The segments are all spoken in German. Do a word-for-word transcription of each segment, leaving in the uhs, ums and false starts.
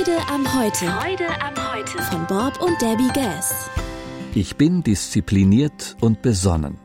Freude am Heute. Freude am Heute. Von Bob und Debbie Gass. Ich bin diszipliniert und besonnen.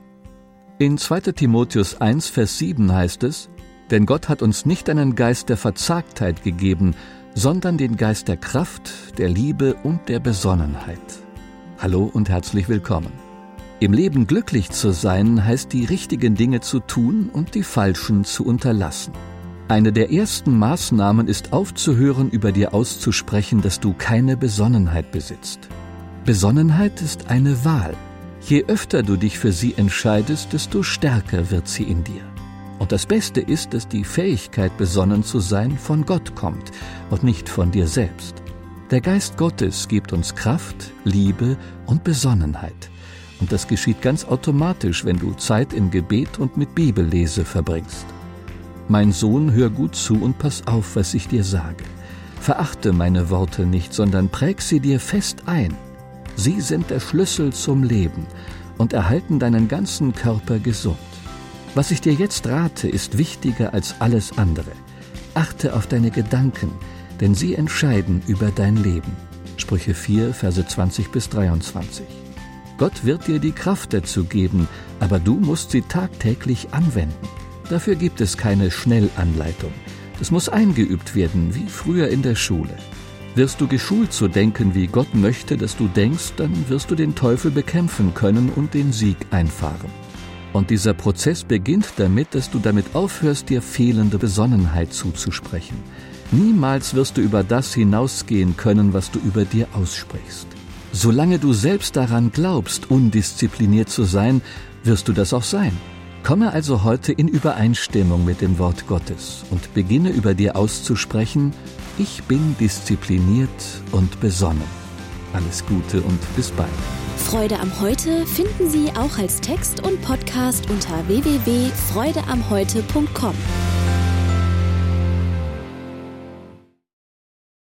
In zweiter Timotheus eins, Vers sieben heißt es: Denn Gott hat uns nicht einen Geist der Verzagtheit gegeben, sondern den Geist der Kraft, der Liebe und der Besonnenheit. Hallo und herzlich willkommen. Im Leben glücklich zu sein, heißt die richtigen Dinge zu tun und die falschen zu unterlassen. Eine der ersten Maßnahmen ist aufzuhören, über dir auszusprechen, dass du keine Besonnenheit besitzt. Besonnenheit ist eine Wahl. Je öfter du dich für sie entscheidest, desto stärker wird sie in dir. Und das Beste ist, dass die Fähigkeit, besonnen zu sein, von Gott kommt und nicht von dir selbst. Der Geist Gottes gibt uns Kraft, Liebe und Besonnenheit. Und das geschieht ganz automatisch, wenn du Zeit im Gebet und mit Bibellese verbringst. Mein Sohn, hör gut zu und pass auf, was ich dir sage. Verachte meine Worte nicht, sondern präg sie dir fest ein. Sie sind der Schlüssel zum Leben und erhalten deinen ganzen Körper gesund. Was ich dir jetzt rate, ist wichtiger als alles andere. Achte auf deine Gedanken, denn sie entscheiden über dein Leben. Sprüche vier, Verse zwanzig bis dreiundzwanzig. Gott wird dir die Kraft dazu geben, aber du musst sie tagtäglich anwenden. Dafür gibt es keine Schnellanleitung. Das muss eingeübt werden, wie früher in der Schule. Wirst du geschult zu denken, wie Gott möchte, dass du denkst, dann wirst du den Teufel bekämpfen können und den Sieg einfahren. Und dieser Prozess beginnt damit, dass du damit aufhörst, dir fehlende Besonnenheit zuzusprechen. Niemals wirst du über das hinausgehen können, was du über dir aussprichst. Solange du selbst daran glaubst, undiszipliniert zu sein, wirst du das auch sein. Komme also heute in Übereinstimmung mit dem Wort Gottes und beginne über dir auszusprechen: Ich bin diszipliniert und besonnen. Alles Gute und bis bald. Freude am Heute finden Sie auch als Text und Podcast unter w w w punkt freude am heute punkt com.